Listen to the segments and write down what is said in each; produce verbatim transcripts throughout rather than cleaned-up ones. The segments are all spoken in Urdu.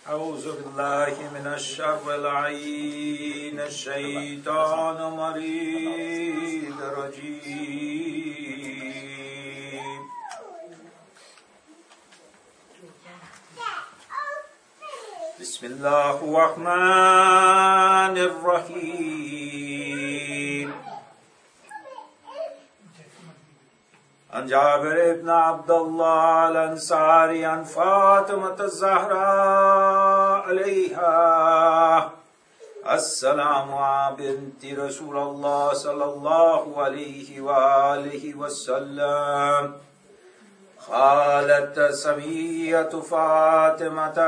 أعوذ بالله من الشر اللعين الشيطان المريد الرجيم. بسم الله الرحمن الرحيم. عن جابر بن عبد الله الأنصاري عن فاطمة الزهراء عليها السلام بنت رسول الله صلى الله عليه وآله وسلم قالت سمية فاطمة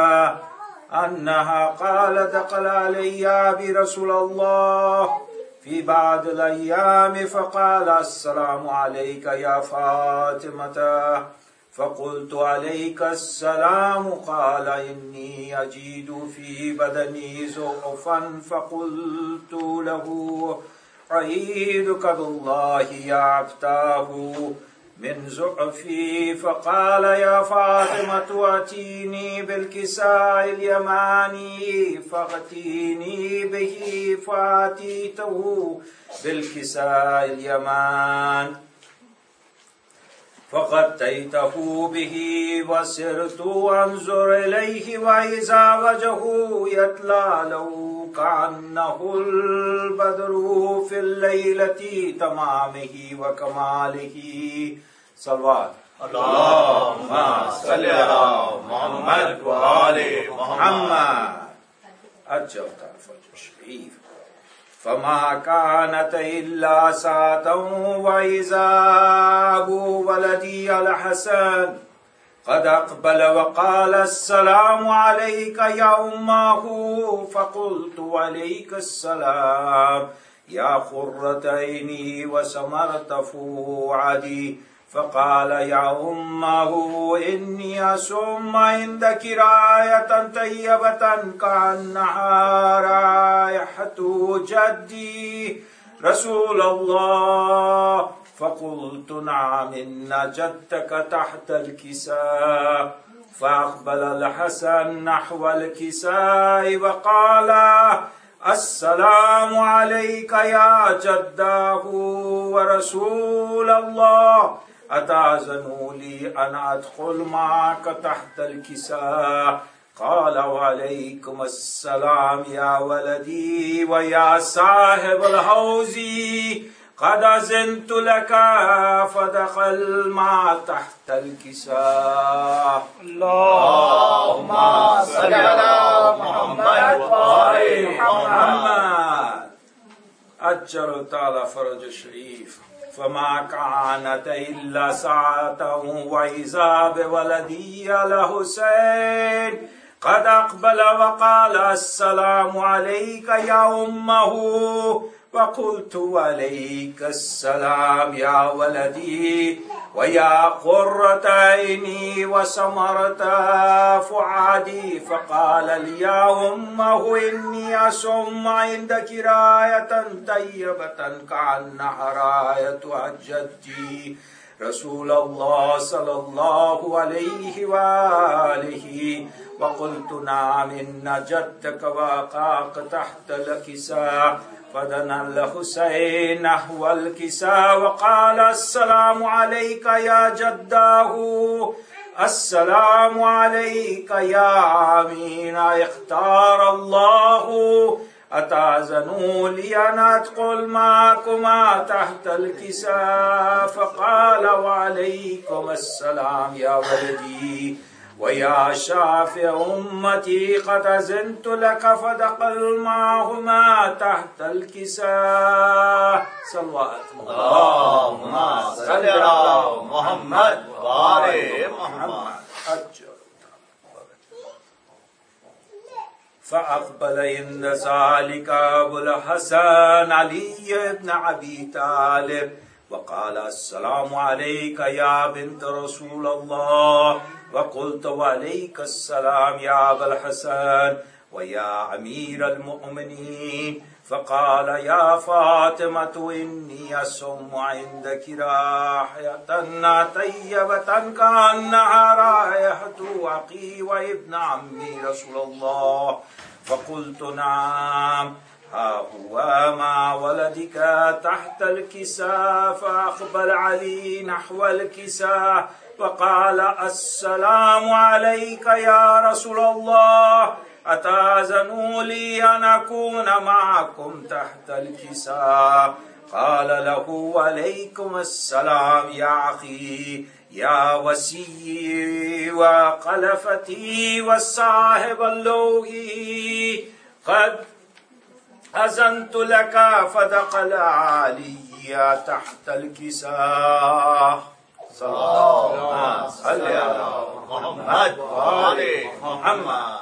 أنها قالت دخل علي برسول الله في بعض الأيام فقال السلام عليك يا فاطمة، فقلت عليك السلام. قال إني أجد في بدني ضعفا، فقلت له أعيدك بالله يا أفتاه من ضعفي. فقال يا فاطمة أتيني بالكساء اليماني فأتيني به، فأتيته بالكساء اليمان فغطيته به وسرت أنظر إليه وإذا وجهه يتلى له كأنه البدر في الليلة تمامه وكماله. صلوات اللهم صل على محمد وآل محمد. أجل طرف الشريف. فما كانت إلا ساعة وإذا أبو ولدي الحسن قد أقبل وقال السلام عليك يا أمه. فقلت عليك السلام يا قرة عيني وسمرة فؤادي. فقال يا أمه إني أسم عندك راية طيبة كأنها رائحة جدي رسول الله. فقلت نعم إن جدك تحت الكساء. فأقبل الحسن نحو الكساء وقال السلام عليك يا جداه ورسول الله، أتأذن لي أن أدخل معك تحت الكساء؟ قال وعليكم السلام يا ولدي ويا صاحب الحوض، قد أذنت لك فدخل ما تحت الكساء. اللهم صل على محمد وآل محمد. أجل تعالى فرج الشريف. فما كانت إلا ساعة وإذا بولدي الحسين قد أقبل وقال السلام عليك يا أمه. وقلت عليك السلام يا ولدي ويا قرة عيني وسمرة فؤادي. فقال لي يا أمه إني أسم عندك راية طيبة كأنها راية جدي رسول الله صلى الله عليه وآله. وقلت نعم إن جدك وقاك تحت الكساء. فدنا الحسين نحو الكساء وقال السلام عليك يا جداه. السلام عليك يا أمين اختار الله، أتأذنوا لي أن أدخل معكما تحت الكساء؟ فقال وعليكم السلام يا ولدي ويا شافع أمتي، قد أذنت لك فدخل معهما تحت الكساء. صلوات اللهم صل على محمد وآل محمد. فأقبل عند ذلك أبو الحسن علي بن أبي طالب وقال السلام عليك يا بنت رسول الله. وقلت وعليك السلام يا أبا الحسن ويا أمير المؤمنين. فقال يا فاطمة إني أسم عندك رائحة طيبة كأنها رائحة أخي وابن عمي رسول الله؟ فقلت نعم، ها هو مع ولدك تحت الكساء. فأقبل علي نحو الكساء وقال: السلام عليك يا رسول الله، أتأذن لي أن أكون معكم تحت الكساء؟ قال له: وعليكم السلام يا أخي، يا وسيي وخلفتي وصاحب اللوح، قد أذنت لك. فدخل علي تحت الكساء. صلى الله على محمد وآل محمد.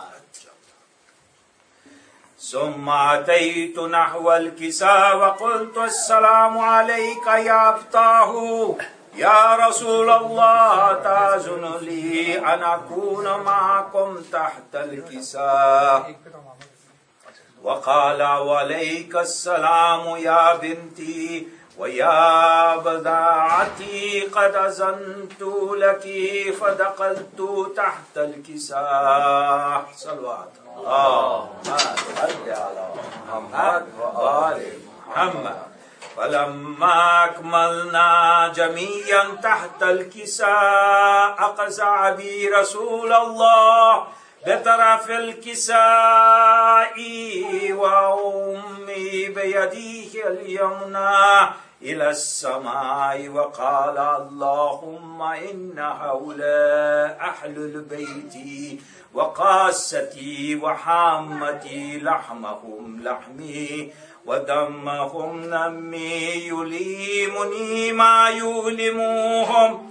ثم أتيت نحو الكساء وقلت: السلام عليك يا أبتاه، يا رسول الله، تأذن لي أن أكون معكم تحت الكساء؟ وقال: وعليك السلام يا بنتي ويا بضاعتي، قد أذنت لك. فدخلت تحت الكساء. صلوات الله على محمد وآل محمد. فلما أكملنا جميعا تحت الكساء أقزع بي رسول الله بطرف الكساء وأمي بيديه اليمنى إلى السماء، وقال: اللهم إن هؤلاء أهل البيت وقاستي وحامتي، لحمهم لحمي ودمهم دمي، يليمني ما يؤلمهم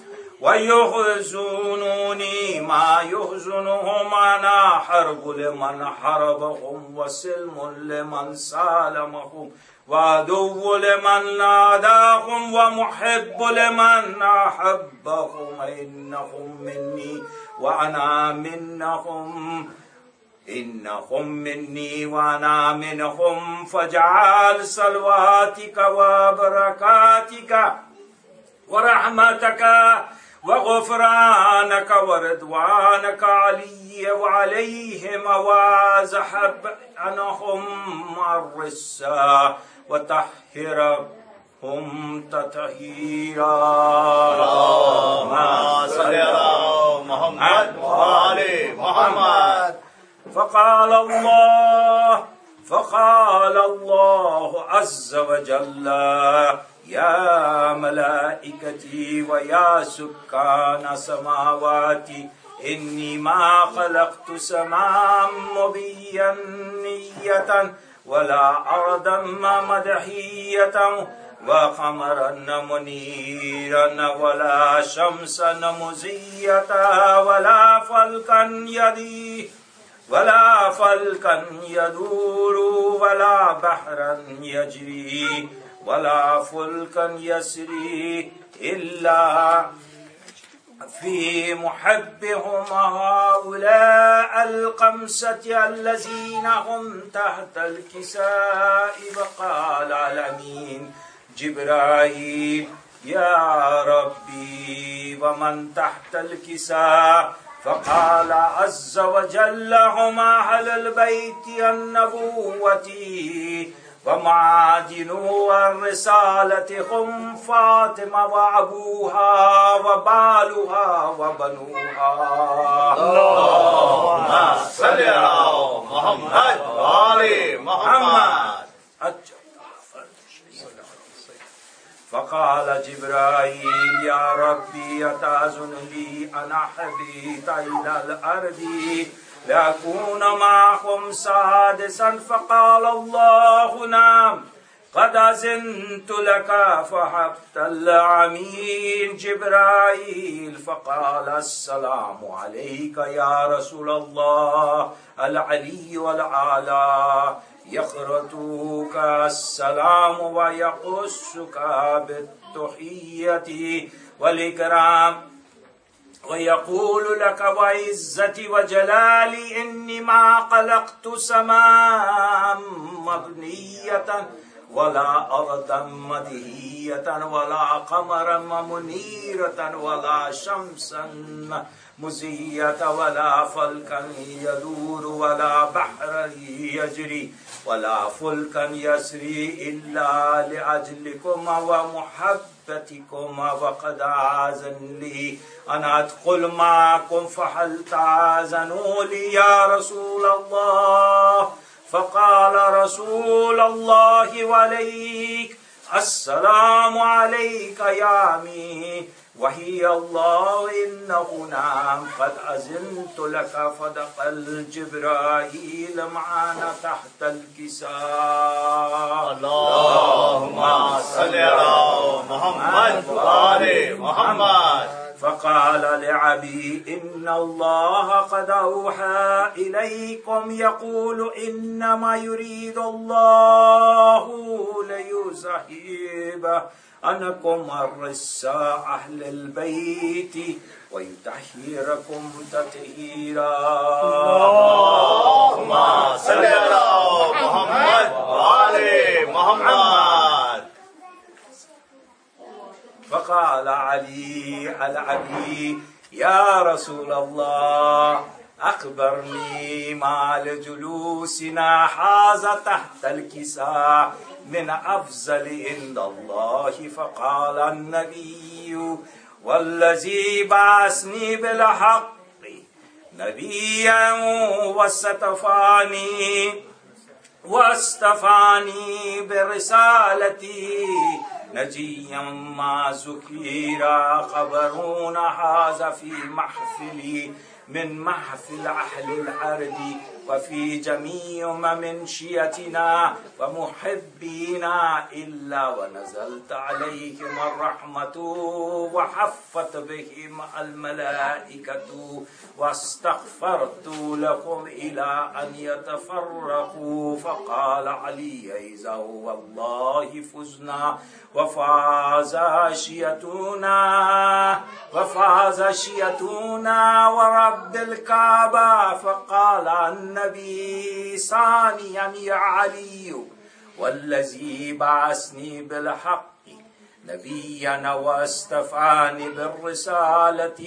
ويحزنوني ما يحزنهم. أنا حرب لمن حربهم وسلم لمن سالمهم وعدو لمن ناداهم ومحب لمن أحبهم. إنهم مني وأنا منهم، إنهم مني وأنا منهم. فاجعل صلواتك وبركاتك ورحمتك وغفرانك ورضوانك علي وعليهم، وازحب عنهم الرجس وطهرهم تطهيرا. اللهم صل على محمد وآل محمد. فقال الله فقال الله عز وجل: يا ملائكتي ويا سكان سماواتي، إني ما خلقت سماء مبينية ولا أرضا مدحية وقمرا منيرا ولا شمسا مزية ولا فلكا يدي ولا فلكا يدور ولا بحرا يجري ولا فلكا يسري إلا في محبهم هؤلاء الخمسة الذين هم تحت الكساء. وقال الأمين جبرائيل: يا ربي ومن تحت الكساء؟ فقال عز وجل: هم أهل البيت النبوة ومعادن الرسالة، هم فاطمة وأبوها وبالها وبنوها. اللهم صل على محمد وآل محمد. فقال جبرائيل: يا ربي أتأذن لي أن أهبط إلى الأرض لأكون معهم سادسا؟ فقال الله: نعم، قد أذنت لك. فحبت الأمين جبرائيل فقال: السلام عليك يا رسول الله. العلي والأعلى يخرطك السلام ويقصك بالتحية والإكرام ويقول لك: وعزتي وجلالي إني ما خلقت سماء مبنية ولا أرضا مدهية ولا قمرا منيرة ولا شمسا مزية ولا فلكا يدور ولا بحرا يجري ولا فلكا يسري إلا لأجلكم ومحبتكم، وقد آذن لي أن أدخل معكم فهل تأذنوا لي يا رسول الله؟ فقال رسول الله وعليك السلام عليك يا أمي وهي الله إنه نعم قد أذنت لك. فدخل جبرائيل معنا تحت الكساء. اللهم صل على محمد وآل محمد. فقال لعبي إن الله قد أوحى إليكم يقول إنما يريد الله ليذهب عنكم الرجس أهل البيت ويطهركم تطهيرا. اللهم صل على محمد وآل محمد. فقال علي العبي يا رسول الله أخبرني ما لجلوسنا هذا تحت الكساء من أفضل عند الله. فقال النبي والذي بعثني بالحق نبيا واستفاني واستفاني برسالتي نجيا ما ذكر خبرون هذا في محفلي من محفل أهل الأرض وفي جميع من شيتنا ومحبينا إلا ونزلت عليهم الرحمة وحفت بهم الملائكة واستغفرت لهم إلى أن يتفرقوا. فقال علي إذا والله فزنا وفاز شيتنا وفاز شيتنا ورب الكعبة. فقال النبي ثانيا يا علي والذي بعثني بالحق نبيا واستفاني بالرسالة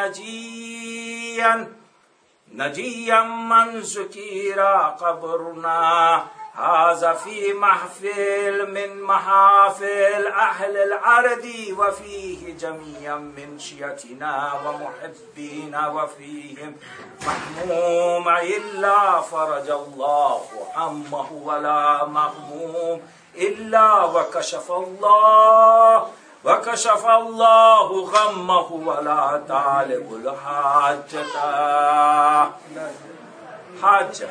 نجيا نجيا من ذكر قبرنا هذا في محفل من محافل أهل الأرض وفيه جميعا من شيتنا ومحبينا وفيهم محموم إلا فرج الله همه ولا مغموم إلا وكشف الله وكشف الله غمه ولا طالب الحاجة حاجة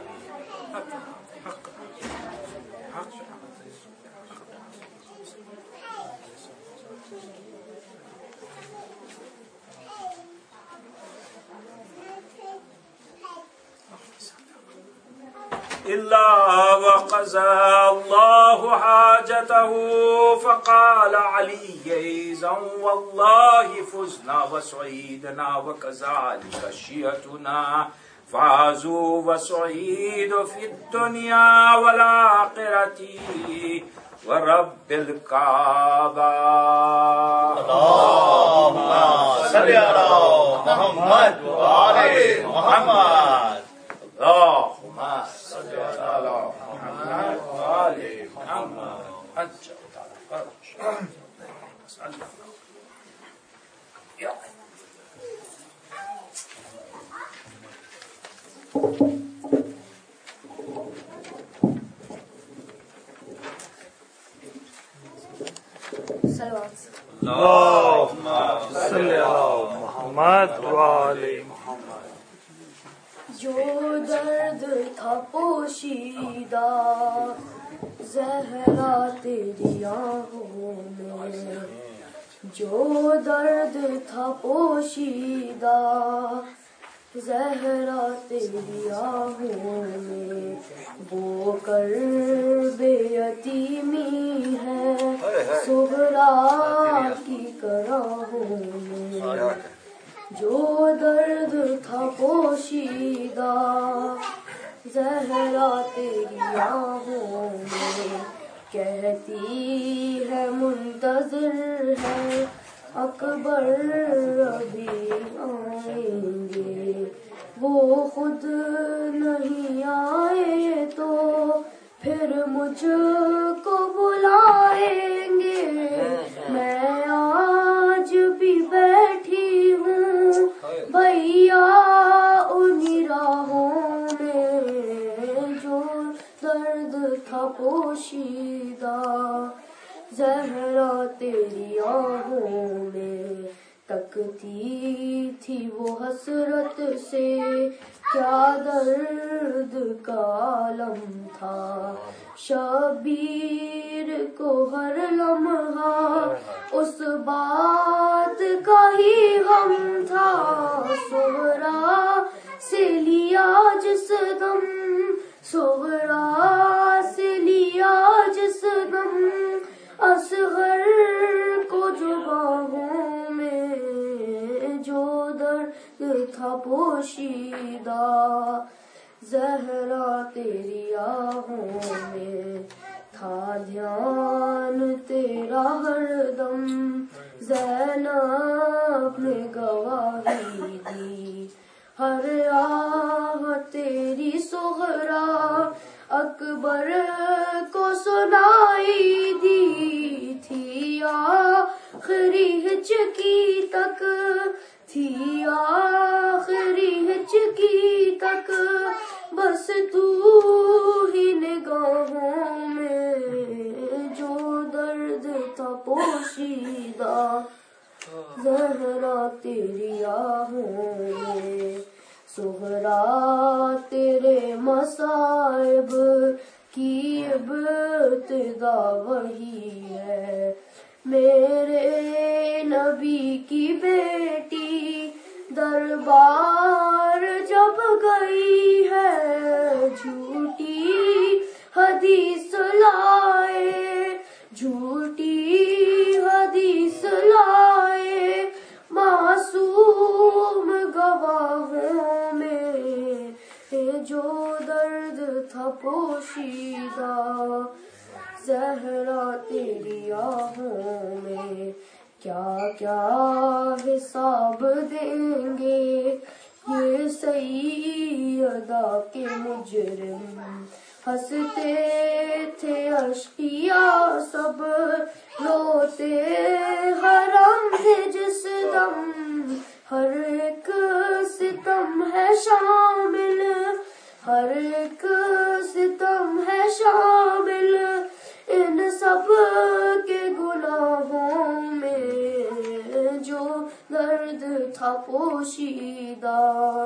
إلا وقضى الله حاجته. فقال علي إذا والله فزنا وسعيدنا وكذلك شيتنا فازوا وسعيد في الدنيا والآخرة ورب الكعبة. اللهم صل على محمد وآل محمد. اللهم صل على محمد وآل محمد. حج اللهم صل على محمد وآل محمد. जो दर्द था पोशीदा ज़हरा तेरी आँखों में, जो दर्द था पोशीदा ज़हरा तेरी आँखों में, वो कर बेयतीमी है सुहरा की कराहों में। जो दर्द था पोशीदा ज़हरा तेरी आँखों में, कहती है मुंतज़िर है اکبر ابھی آئیں گے، وہ خود نہیں آئے تو پھر مجھ کو بلائیں گے۔ میں آج بھی بیٹھی ہوں بھیا انہی راہوں میں، جو درد تھا پوشیدہ زہرا تیری آہوں میں، تکتی تھی وہ حسرت سے کیا درد کا عالم تھا، شبیر کو ہر لمحہ اس بات کا ہی غم تھا، سغرا سے لیا جس دم، سغرا سے لیا جس دم، اصغر کو جو باہوں میں، جو درد تھا پوشیدہ زہرا تیری آہوں میں، تھا دھیان تیرا ہر دم، زینب نے گواہی دی ہر آہ تیری سغرا اکبر کو سنائی دی تھی، آخری ہچکی تک تھی، آخری ہچکی تک بس تو ہی نگاہوں میں، جو درد تھا پوشیدہ زہرا تیری آہوں میں، سغرا تیرے مصائب کی ابتدا وہی ہے، میرے نبی کی بیٹی دربار جب گئی ہے، جھوٹی حدیث لائے، جھوٹی حدیث لائے معصوم گواہوں میں، جو درد تھا پوشیدہ زہرا تیری آہوں میں، کیا کیا حساب دیں گے یہ سیدہ کے مجرم، ہنستے تھے اشقیاء سب روتے حرم ہے جس دم، ہر ایک ستم ہے شامل، ہر ایک ستم ہے شامل ان سب کے گناہوں میں، جو درد تھا پوشیدہ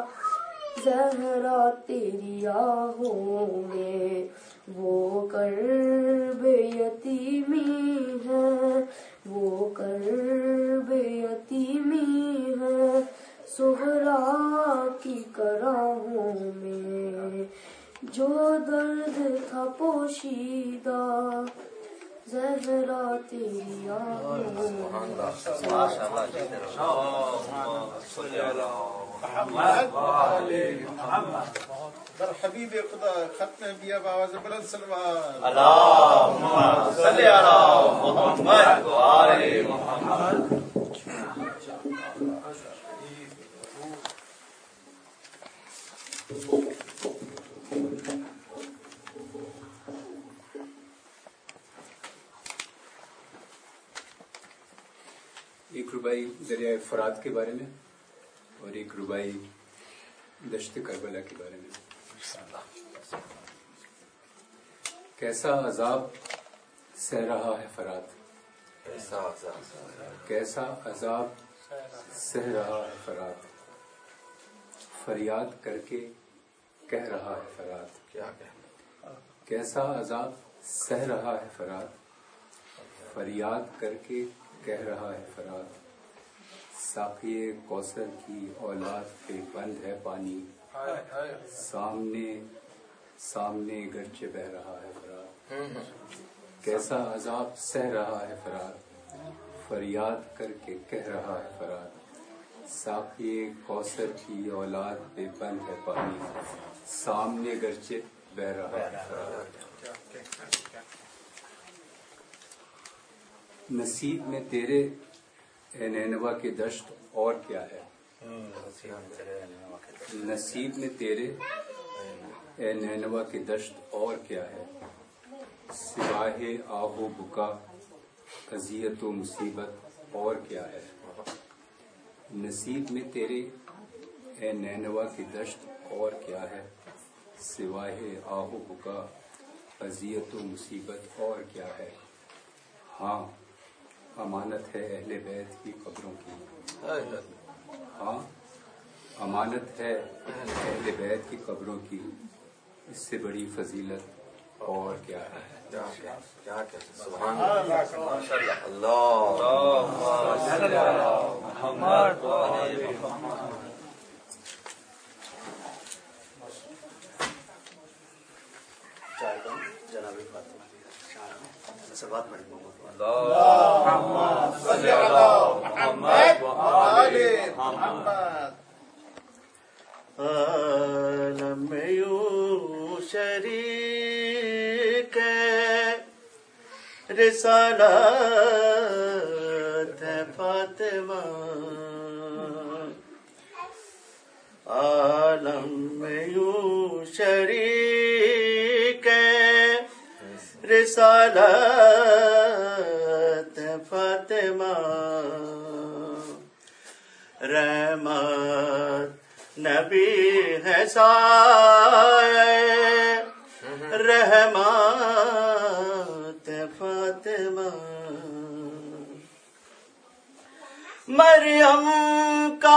زہرا تیری آہوں میں، وہ کرب یتیمی ہے، وہ کرب یتیمی ہے سغرا کی کراہوں میں، جو درد تھا پوشیدہ زہرا تیری آہوں در حبیب خدا ختم بیا باواز بلند سلوات، اللہم صلی علی محمد و آل محمد۔ ایک ربائی دریائے فرات کے بارے میں اور ایک ربائی دشت کربلا کے بارے میں۔ کیسا عذاب سہ رہا ہے فرات، کیسا عذاب سہ رہا ہے فرات، فریاد کر کے کہہ رہا ہے فرات، کیسا عذاب سہ رہا ہے فرات، فریاد کر کے کہہ رہا ہے فرات، ساقی کوثر کی اولاد پہ بند ہے پانی، سامنے سامنے گرچہ بہ رہا ہے فرات، کیسا عذاب سہ رہا ہے فرات، فریاد کر کے کہہ رہا ہے فرات، ساقی کوثر کی اولاد پہ بند ہے پانی، سامنے گرچہ بہ رہا ہے فرات۔ نصیب میں تیرے اے نینوا کی دشت اور کیا ہے، نصیب میں تیرے اے نینوا کی دشت اور کیا ہے، سوائے آہ و بکا اذیت و مصیبت اور کیا ہے، نصیب میں تیرے اے نینوا کی دشت اور کیا ہے، سوائے آہ و بکا اذیت و مصیبت اور کیا ہے، ہاں امانت ہے اہل بیت کی قبروں کی، ہاں امانت ہے اہل بیت کی قبروں کی، اس سے بڑی فضیلت اور کیا ہے۔ سبحان اللہ، محمد جناب فاطمہ سے بات پڑھی اللهم صل على محمد وآل محمد۔ عالم میں یوں شریک رسالت ہے فاطمہ، عالم میں یوں شریک رسالت ہے فاطمہ، رحمت نبی ہے سایہ رحمت فاطمہ، مریم کا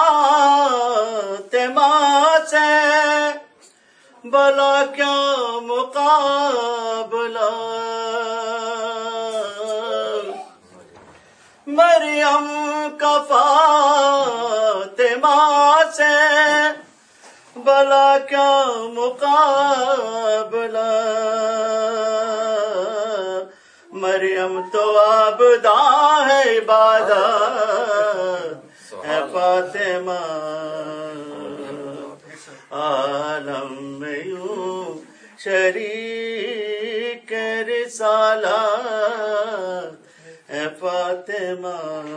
فاطمہ سے بلا کیا مقابلہ، مریم کا فاطمہ سے بلا کیا مقابلہ، مریم تو عابدہ ہے عبادت ہے فاطمہ، عالم میں یوں شریک رسالت ہے فاطمہ،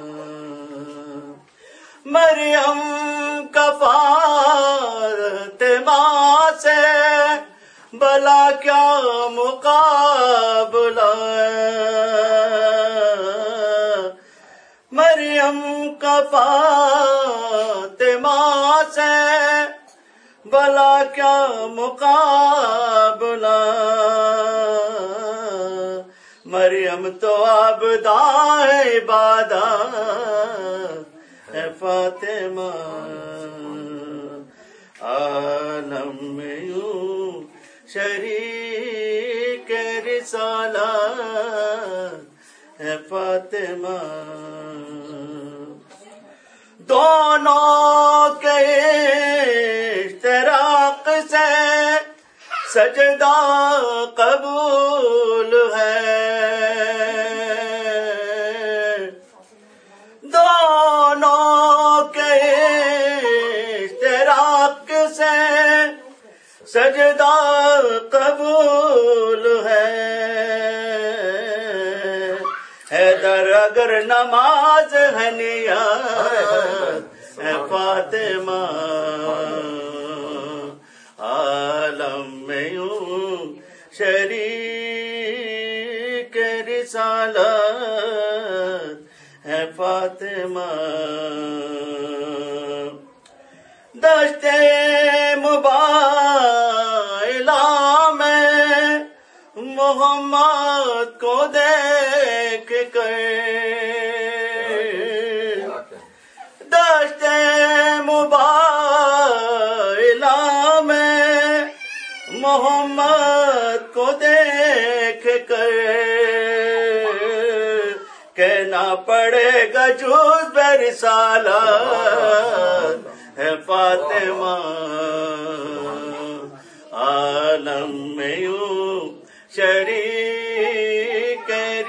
مریم کا فاطمہ سے بلا کیا مقابلہ، مریم کا فاطمہ سے بلا کیا مقابلہ، مریم تو عابدہ ہے عبادت ہے فاطمہ، عالم میں یوں شریک رسالت ہے فاطمہ، دونوں کے اشتراک سے سجدہ قبول ہے، دونوں کے اشتراک سے سجدہ قبول ہے، حیدر اگر نماز ہے نیت ہے فاطمہ، عالم میں یوں شریک رسالت ہے فاطمہ، دشت مبائلہ میں محمد کو دیکھ کر، دشت مبائلہ میں محمد کو دیکھ کر، کہنا پڑے گا جوز برسالت ہے فاطمہ، عالم میں یوں شریک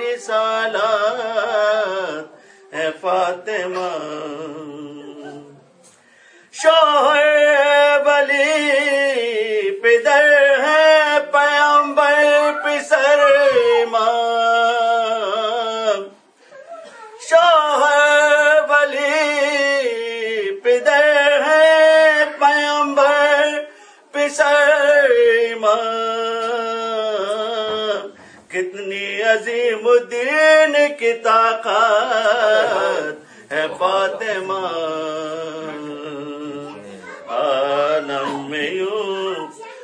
رسالت ہے فاطمہ، شوہر ولی پدر ہے پیغمبر پسر امام، شوہر سرماں کتنی عظیم الدین کی طاقت ہے فاطمہ عالم میں یوں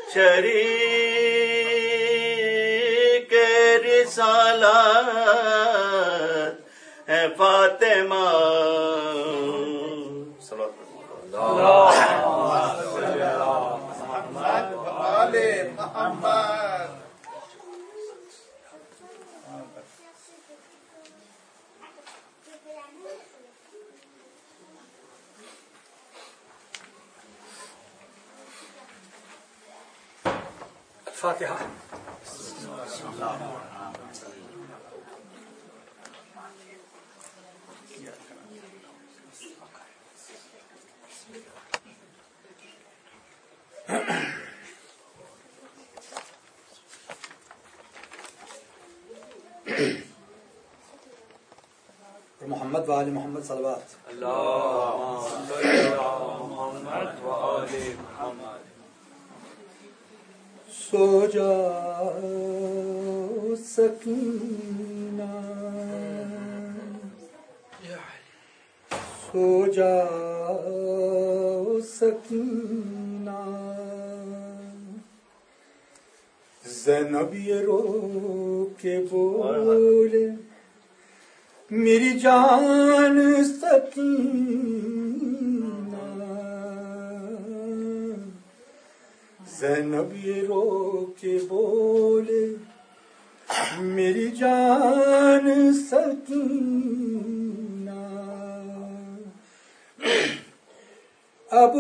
شریک رسالت ہے فاطمہ آل محمد. فاتحہ. محمد و آل محمد صلوات. سو جاؤ سکینہ سو جاؤ سکینہ زینب یہ رو کے بولے میری جان سکینہ زینب یہ رو کے بولے میری جان سکینہ اب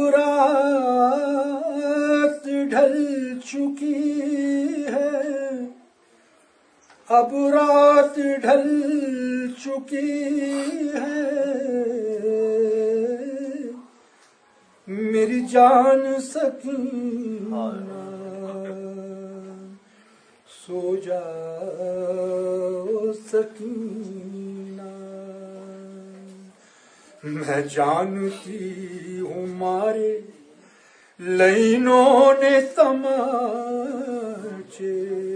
رات ڈھل چکی ہے اب رات ڈھل چکی ہے میری جان سکینہ سو جاؤ سکینہ میں جانتی ہوں مارے لینوں نے تماچے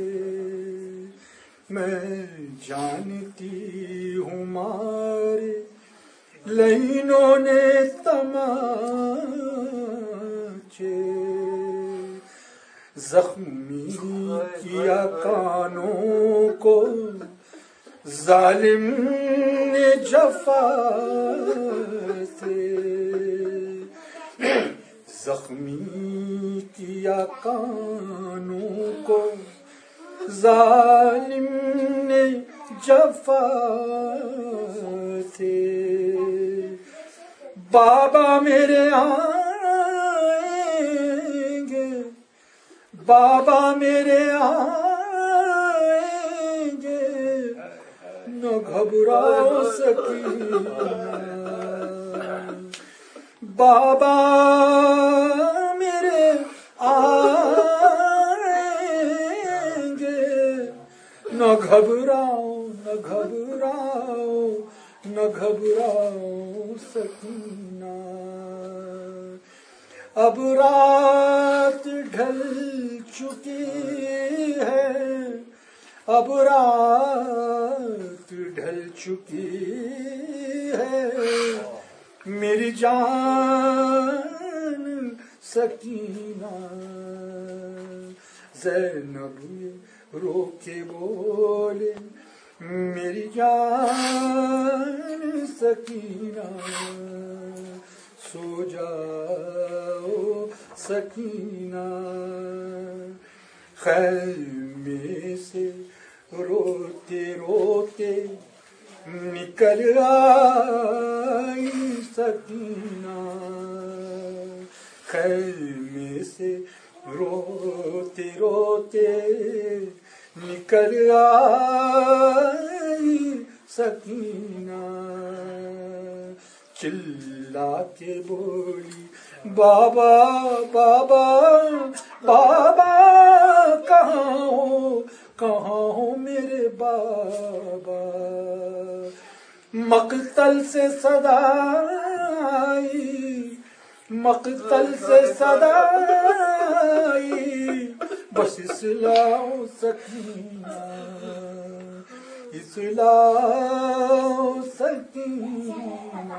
میں جانتی ہوں مارے لینوں نے تماچے زخمی کیا کانوں کو ظالم نے جفا سے زخمی کیا کانوں کو ظالم نے جفا سے بابا میرے آئیں گے بابا میرے آئیں گے نہ گھبراؤ سکینہ بابا میرے آئیں گے نہ گھبراؤ نہ گھبراؤ نہ گھبراؤ سکینہ اب رات ڈھل چکی ہے اب رات ڈھل چکی ہے میری جان سکینہ زینب رو کے بولے میری جان سکینہ سو جاؤ سکینہ خیمے سے روتے روتے نکل آئی سکینہ خیمے سے روتے روتے نکل آئی سکینہ چلا کے بولی بابا بابا بابا کہاں ہو کہاں ہو میرے بابا مقتل سے صدا آئی مقتل سے صدا آئی بس اصلاح سکینہ اصلاح سکینہ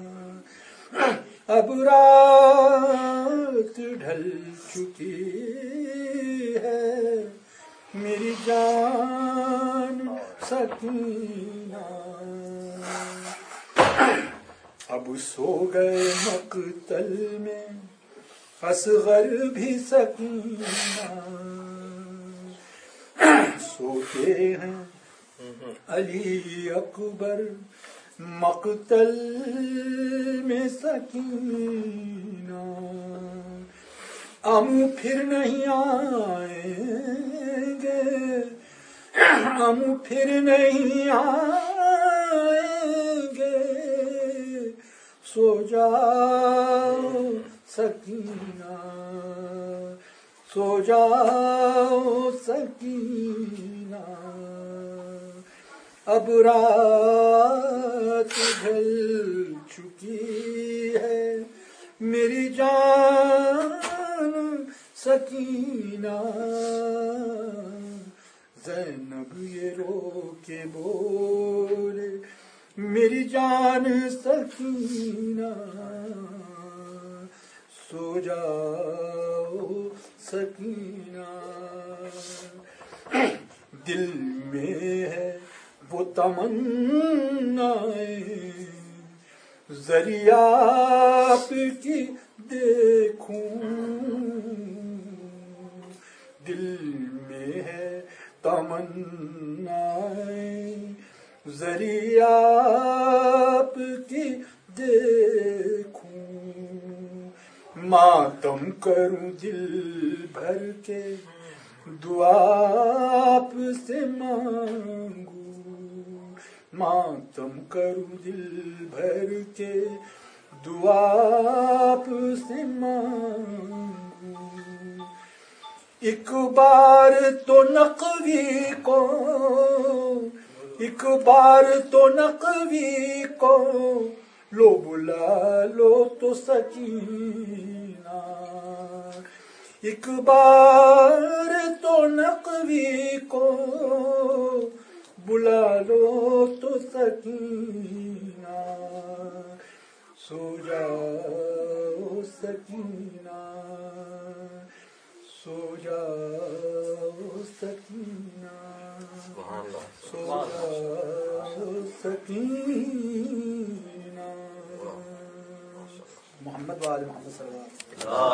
اب رات ڈھل چکی ہے میری جان سکینہ اب سو گئے مقتل میں اصغر بھی سکینہ سوتے ہیں علی اکبر مقتل میں سکینہ ہم پھر نہیں آئیں گے ہم پھر نہیں آئیں گے سو جاؤ سکینہ سو جاؤ سکینہ اب رات ڈھل چکی ہے میری جان سکینہ زینب یہ رو کے بولے میری جان سکینہ سو جاؤ سکینہ دل میں ہے وہ تمنا ذریعہ آپ کی دیکھوں دل میں ہے تمنا ذریعہ آپ کی دیکھوں ماتم کروں دل بھر کے دعا آپ سے مانگوں ماتم کروں دل بھر کے دعا آپ سے مانگوں ایک بار تو نقوی کو ایک بار تو نقوی کو لو بلا لو تو سکینہ ایک بار تو نقوی کو بلا لو تو سکینہ سو جاؤ سکینہ سو جاؤ سکینہ سو جاؤ سکینہ محمد وآل محمد صلی اللہ علیہ وسلم